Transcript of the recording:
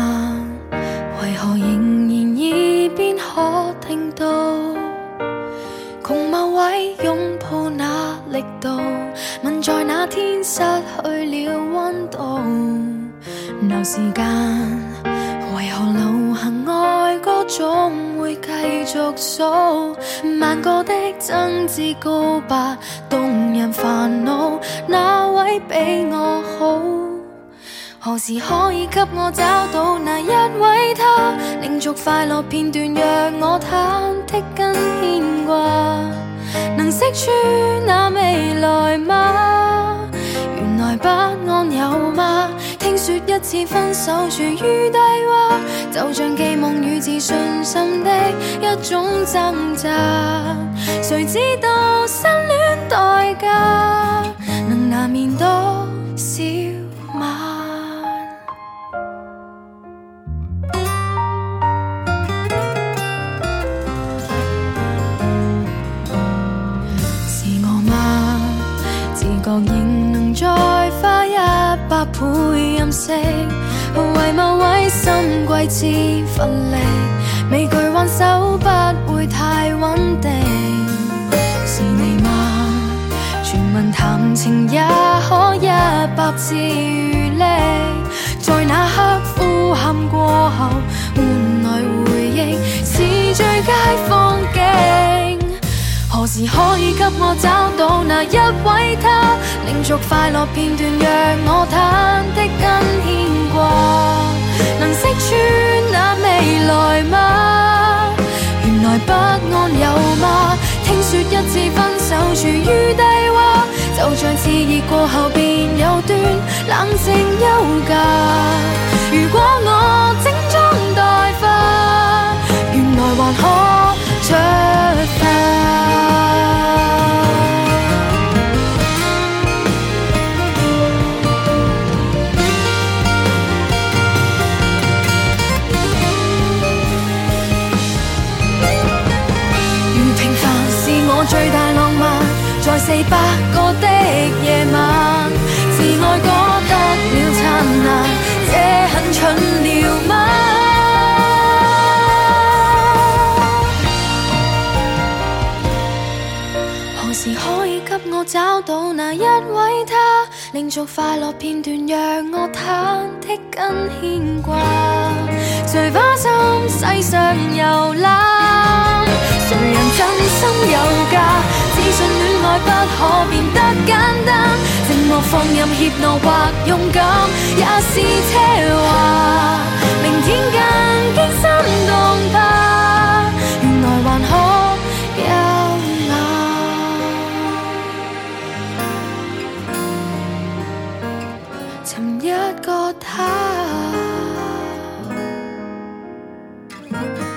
嗎？為何仍然耳邊可聽到共某位擁抱那力度，問在那天失去了溫度。鬧時間為何流行愛歌總會繼續數，萬個的爭執告白動人煩惱，哪位比我好？何時可以給我找到那一位他，連續快樂片段讓我忐忑跟牽掛，能識穿那未來嗎？原來不安有嗎？聽說一次分手處於低洼，就像寄望與自信心的一種掙扎，誰知道失戀代價能難免多少嗎？覺仍能再花100倍任性，為某位心貴之奮力，未懼挽手不會太穩定。是你嗎？傳聞談情也可100次餘力，在那刻呼喊過後換來回應，是最佳風景。何時可以給我找到那一位他，連續快樂片段讓我忐忑跟牽掛，能識穿那未來嗎？原來不安有嗎？聽說一次分手處於低洼，就像熾熱過後便有段冷靜休假。如果我整裝待發，原來還可出發。最大浪漫，在400個的夜晚，自愛覺得了燦爛，這很蠢了嗎？何時可以給我找到那一位他，連續快樂片段讓我忐忑跟牽掛，誰花心世上遊覽，誰人真心有價？只信戀愛不可變得簡單，寂寞放任怯懦或勇敢也是奢華。明天更驚心動吧，原來還可優雅。尋一個他。